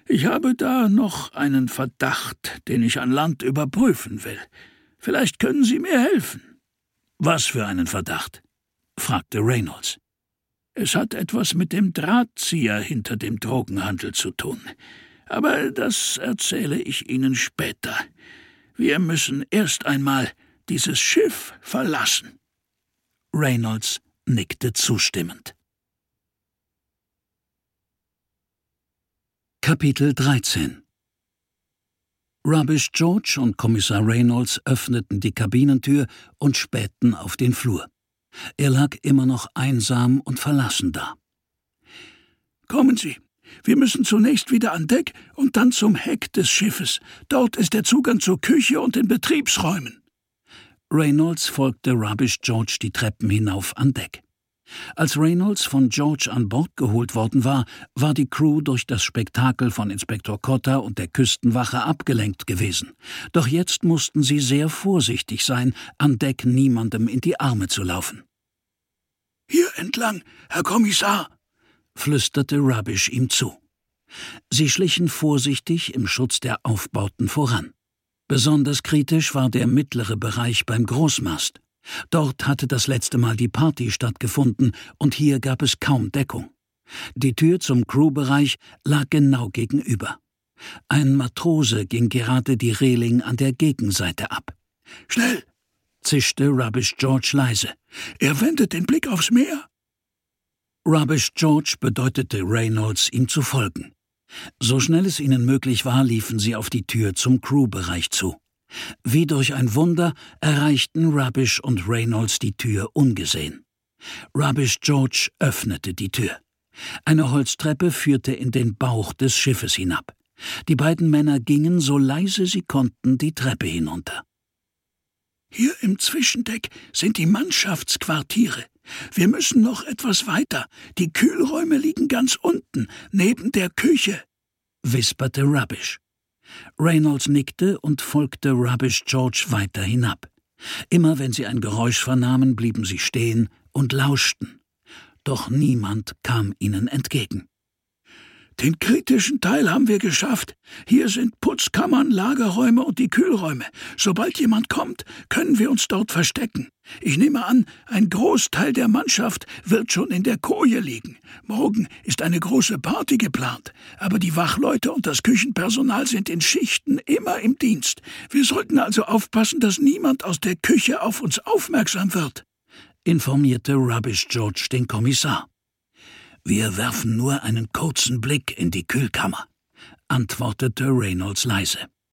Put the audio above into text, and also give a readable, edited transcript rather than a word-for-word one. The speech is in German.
Ich habe da noch einen Verdacht, den ich an Land überprüfen will. Vielleicht können Sie mir helfen.« »Was für einen Verdacht?« fragte Reynolds. »Es hat etwas mit dem Drahtzieher hinter dem Drogenhandel zu tun. Aber das erzähle ich Ihnen später. Wir müssen erst einmal dieses Schiff verlassen.« Reynolds nickte zustimmend. Kapitel 13 Rubbish George und Kommissar Reynolds öffneten die Kabinentür und spähten auf den Flur. Er lag immer noch einsam und verlassen da. »Kommen Sie, wir müssen zunächst wieder an Deck und dann zum Heck des Schiffes. Dort ist der Zugang zur Küche und den Betriebsräumen.« Reynolds folgte Rubbish George die Treppen hinauf an Deck. Als Reynolds von George an Bord geholt worden war, war die Crew durch das Spektakel von Inspektor Cotter und der Küstenwache abgelenkt gewesen. Doch jetzt mussten sie sehr vorsichtig sein, an Deck niemandem in die Arme zu laufen. »Hier entlang, Herr Kommissar«, flüsterte Rubbish ihm zu. Sie schlichen vorsichtig im Schutz der Aufbauten voran. Besonders kritisch war der mittlere Bereich beim Großmast. Dort hatte das letzte Mal die Party stattgefunden und hier gab es kaum Deckung. Die Tür zum Crewbereich lag genau gegenüber. Ein Matrose ging gerade die Reling an der Gegenseite ab. »Schnell«, zischte Rubbish George leise. »Er wendet den Blick aufs Meer.« Rubbish George bedeutete Reynolds, ihm zu folgen. So schnell es ihnen möglich war, liefen sie auf die Tür zum Crewbereich zu. Wie durch ein Wunder erreichten Rubbish und Reynolds die Tür ungesehen. Rubbish George öffnete die Tür. Eine Holztreppe führte in den Bauch des Schiffes hinab. Die beiden Männer gingen, so leise sie konnten, die Treppe hinunter. »Hier im Zwischendeck sind die Mannschaftsquartiere. Wir müssen noch etwas weiter. Die Kühlräume liegen ganz unten, neben der Küche«, wisperte Rubbish. Reynolds nickte und folgte Rubbish George weiter hinab. Immer wenn sie ein Geräusch vernahmen, blieben sie stehen und lauschten. Doch niemand kam ihnen entgegen. »Den kritischen Teil haben wir geschafft. Hier sind Putzkammern, Lagerräume und die Kühlräume. Sobald jemand kommt, können wir uns dort verstecken. Ich nehme an, ein Großteil der Mannschaft wird schon in der Koje liegen. Morgen ist eine große Party geplant, aber die Wachleute und das Küchenpersonal sind in Schichten immer im Dienst. Wir sollten also aufpassen, dass niemand aus der Küche auf uns aufmerksam wird«, informierte Rubbish George den Kommissar. »Wir werfen nur einen kurzen Blick in die Kühlkammer«, antwortete Reynolds leise.